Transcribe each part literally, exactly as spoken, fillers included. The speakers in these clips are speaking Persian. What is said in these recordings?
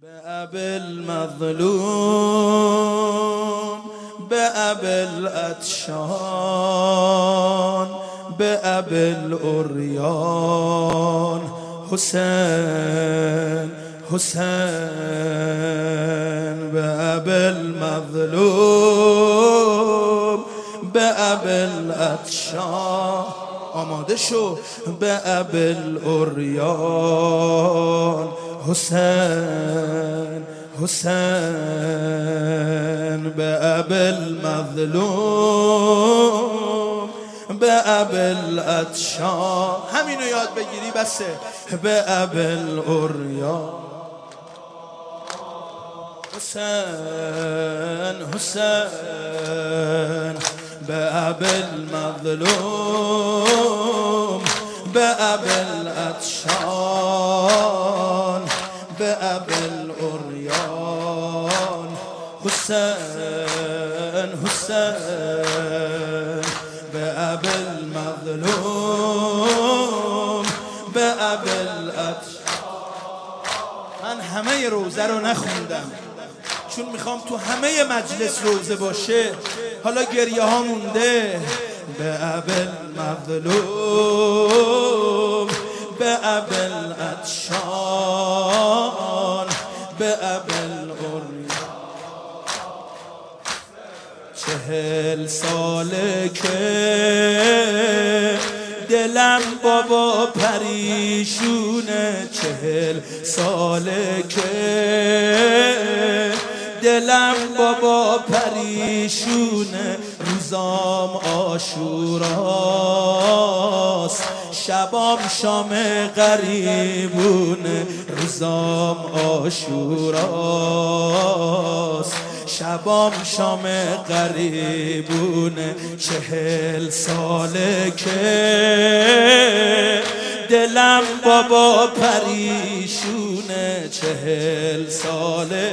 به ابی المظلوم، به ابی العطشان، به ابی العریان حسین حسین. به ابی المظلوم، به ابی العطشان، آماده شو، به ابی العریان حسین حسین. به ابی المظلوم، به ابی العطشان، همینو یاد بگیری بسه. به ابی العریان حسین حسین. به ابی المظلوم، به ابی العطشان، به ابی العریان حسین حسین. به ابی المظلوم، به ابی العطشان. من همه روزه رو نخوندم چون میخوام تو همه مجلس روزه باشه، حالا گریه ها مونده. به ابی المظلوم، به ابی العطشان، به ابی العریان. چهل ساله که دلم بابا پریشونه، چهل ساله که دلم بابا پریشونه. روزام عاشوراست، شبام شام غریبونه. روزام عاشوراست، شبام شام غریبونه. چهل ساله که دلم بابا پریشونه، چهل ساله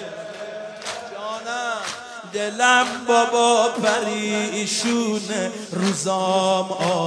دلم بابا پریشونه. روزام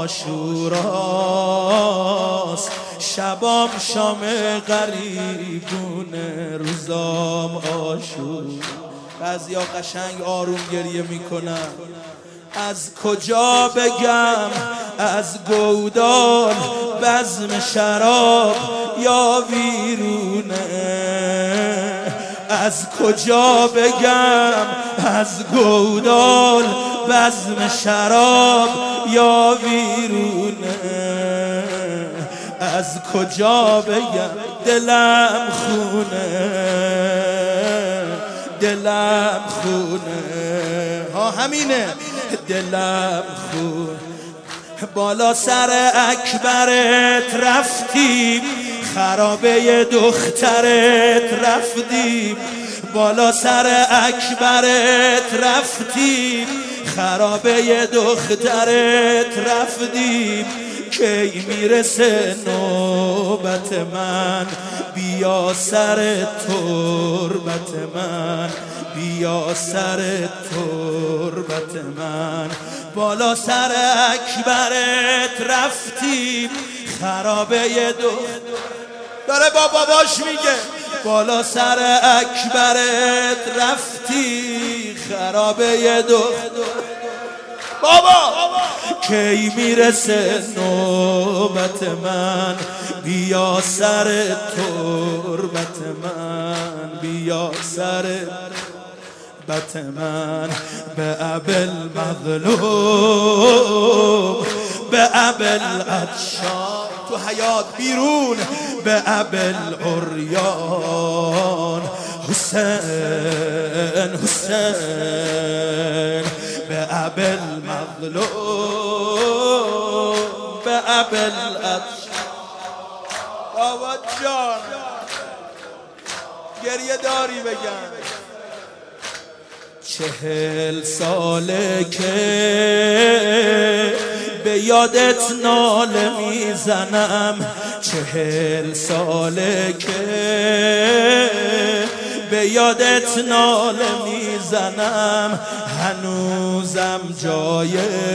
عاشوراست، شبام شام غریبونه. روزام عاشور. بعضیا قشنگ آروم گریه میکنن. از کجا بگم از گودال بزم شراب یا ویرونه. از کجا بگم از گودال بزم شراب یا ویرونه. از کجا بگم دلم خونه، دلم خونه. ها همینه، دلم خونه. بالا سر اکبرت رفتیم، خرابه دخترت رفتیم. بالا سر اکبرت رفتیم، خرابه دخترت رفتیم. کی میرسه نوبت من، بیا سر تربت من، بیا سر تربت من. بالا سر اکبرت رفتیم، خرابه دخترت. داره با باباش میگه بالا سر اکبرت رفتی، خرابه دخترت. بابا کی میرسه نوبت من، بیا سر تربت من، بیا سر تربت من. به ابی المظلوم، به ابی العطشان، تو حیات بیرون. به ابی العریان حسین حسین. به ابی المظلوم، به ابی العطشان. بابا جان گریه داری بگم. چهل ساله که به یادت ناله میزنم، چهل ساله که به یادت ناله میزنم. هنوزم جای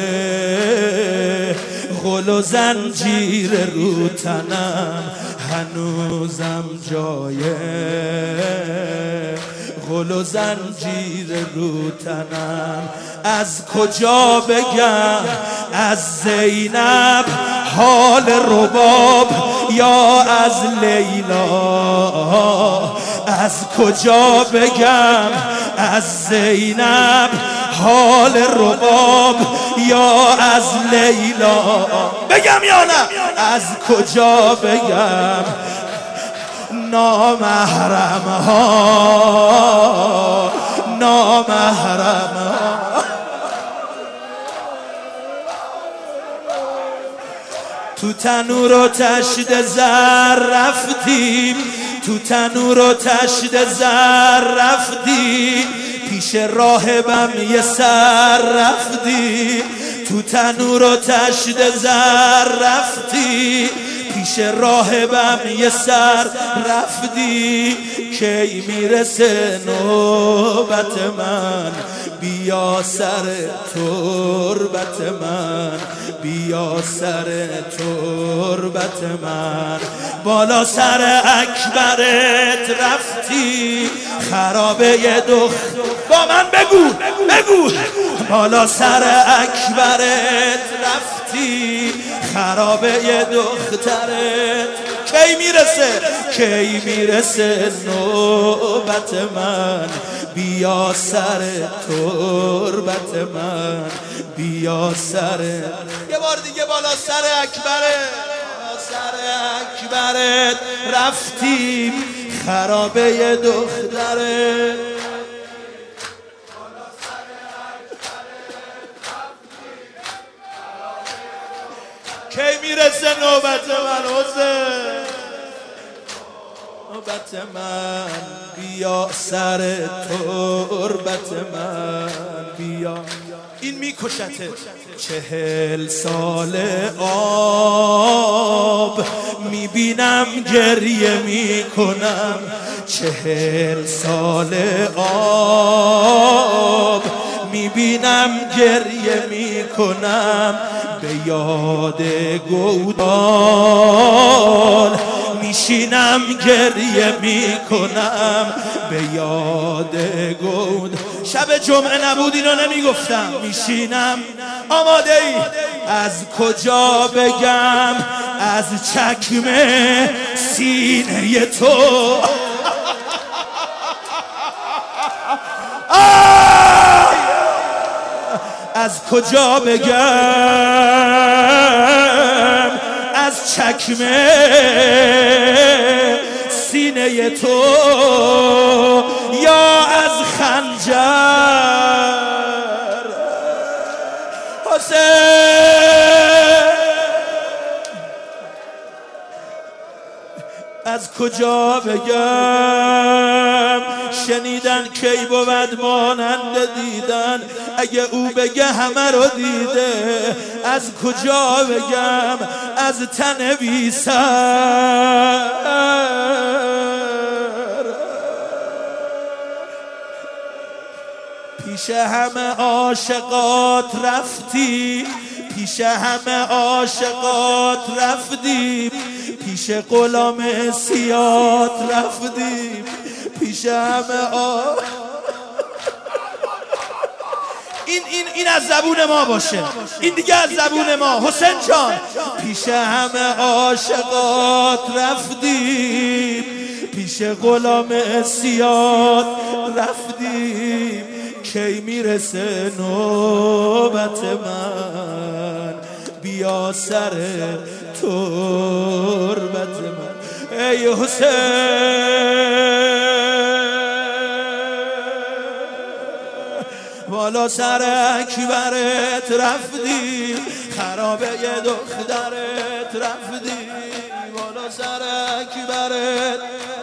غل و زنجیر رو تنم، هنوزم جای گل و زنجیر رو تنم. از کجا بگم از زینب حال رباب یا از لیلا؟ از کجا بگم از زینب حال رباب یا از لیلا؟ بگم یا نه؟ از کجا بگم نامحرم ها نامحرم ها. تو تنور و تشت زر رفتیم، تو تنور و تشت زر رفتی، پیش راهبم یه سر رفتی. تو تنور و تشت زر رفتی، پیش راهبم یه سر رفتی. کی میرسه نوبت من بیا سر تربت من، بیا سر تربت من. بالا سر اکبرت رفتی خرابه دختر، با من بگو بگو. بالا سر اکبرت رفتی خرابه دخترت. کی میرسه کی میرسه نوبت من بیا سر تربت من، بیا سر. یه بار دیگه بالا سر اکبرت، بالا سر اکبرت رفتیم خرابه دخترت. کی میرسه نوبت من حسین؟ نوبت من بیا سر تربت من بیا. این میکشته. چهل سال آب میبینم گریه میکنم، چهل سال آب میبینم گریه میکنم. به یاد گودال میشینم گریه میکنم، به یاد گود. شب جمعه نبود اینو نمیگفتم. میشینم آماده ای؟ از کجا بگم از چکمه سینه تو. از کجا بگم از چکمه سینه تو یا از خنجر حسین؟ از کجا بگم شنیدن کی بود مانند دیدن، اگه او بگه همه رو دیده. از کجا بگم از تن بی سر؟ پیش همه عاشقات رفتی، پیش همه عاشقات رفتیم، پیش غلام سیات رفتیم، پیش همه آ... این این این از زبون ما باشه، این دیگه از زبون ما. حسین جان پیش همه عاشقات رفتیم، پیش غلام سیات رفتیم. کی میرسه نوبت من بیا سر تربت من؟ ای حسین بالا سر اکبرت رفتی خرابه دخترت رفتی، بالا سر اکبرت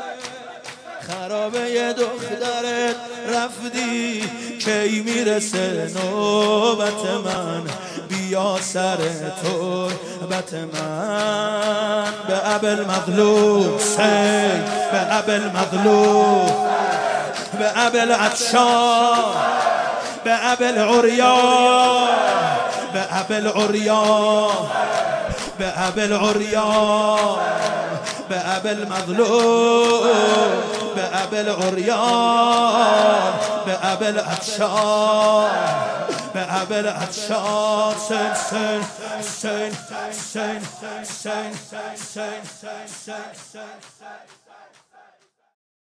خرابه دخترت رفتی. کی میرسه نوبت من بیا سر تربت من؟ به ابل مغلوب سید، به ابل مغلوب، به ابل عطشان، به ابل عریان، به ابل عریان، به ابل عریان. به ابل مظلوم، به ابل عریان، به ابل عطشان، به ابل عطشان. سن سن سن سن سن سن سن سن سن